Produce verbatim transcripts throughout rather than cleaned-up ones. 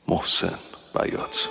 محسن بیات.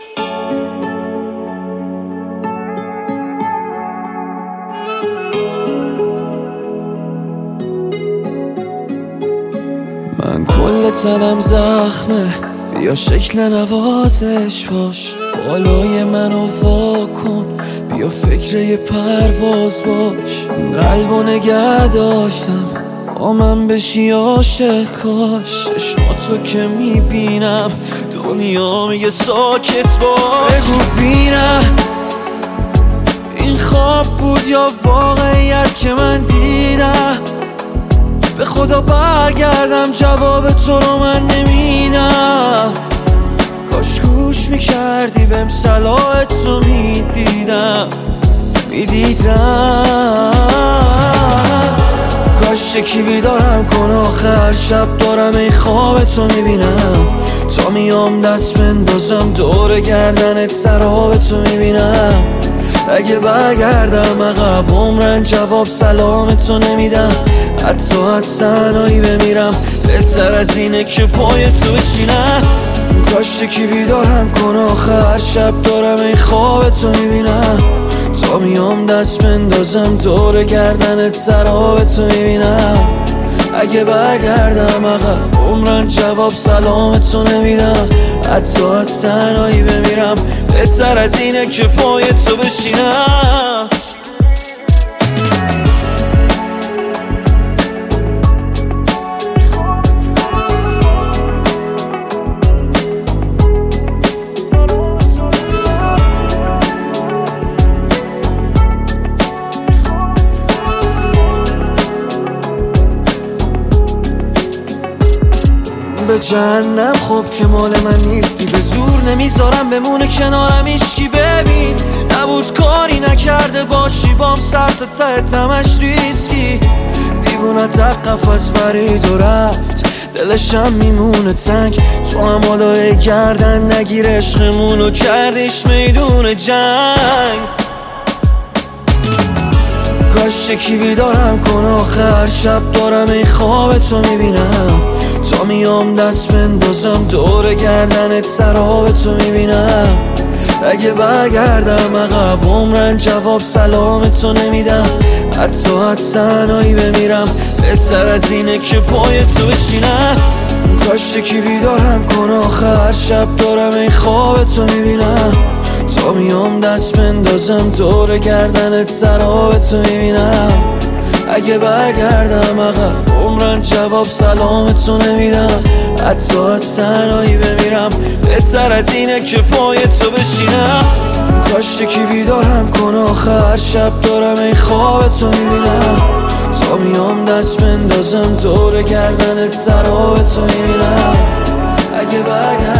من کل تنم زخمه، بیا شکل نوازش باش، بالای منو وا کن، بیا فکر یه پرواز باش. این قلبو نگه داشتم با من بشی عاشق کاش. چشماتو که میبینم دنیا میگه ساکت باش. بگو بینم این خواب بود یا واقعیت که من دیدم. به خدا برگردم جواب تو رو من نمیدم. کاش گوش میکردی بهم صلاحتو میدیدم میدیدم. کاش یکی بیدارم کن آخر شب دارم این خوابتو میبینم. تا میام دست بندازم دور گردنت سرابتو میبینم. اگه برگردم عقب عمرن جواب سلامتو نمیدم. حتی از تنهایی بمیرم بهتر از اینه که پای تو بشینم. کاش یکی بیدارم کن آخر شب دارم این خوابتو میبینم. تا میام دست بندازم دور گردنت سرابتو میبینم. اگه برگردم عقب عمرن جواب سلامتو نمیدم. حتی از تنهایی بمیرم بهتر از اینه که پای تو بشینم. به جهنم خب که مال من نیستی، به زور نمیذارم بمونه کنارم هیچکی. ببین نبود کاری نکرده باشی بام سر تا ته تمش ریسکی. دیوونه تقف از برید و رفت دلشم میمونه تنگ. تو هم حالا گردن نگیر عشقمونو کردیش میدون جنگ. کاش یکی بیدارم کن آخر شب دارم این خوابتو میبینم. تا میام دست بندازم دور گردنت سرابتو میبینم. اگه برگردم عقب عمرن جواب سلامتو نمیدم. حتی از تنهایی بمیرم بهتر از اینه که پای تو بشینم. کاش یکی بیدارم کن آخر شب دارم این خوابتو میبینم. تا میام دست بندازم دور گردنت سرابتو میبینم. اگه برگردم عقب عمرن جواب سلامتو نمیدم. حتی از تنهایی بمیرم بهتر از اینه که پای تو بشینم. کاش یکی بیدارم کن آخر شب دارم این خوابتو میبینم. تا میام دست بندازم دور گردنت سرابتو میبینم. اگه برگردم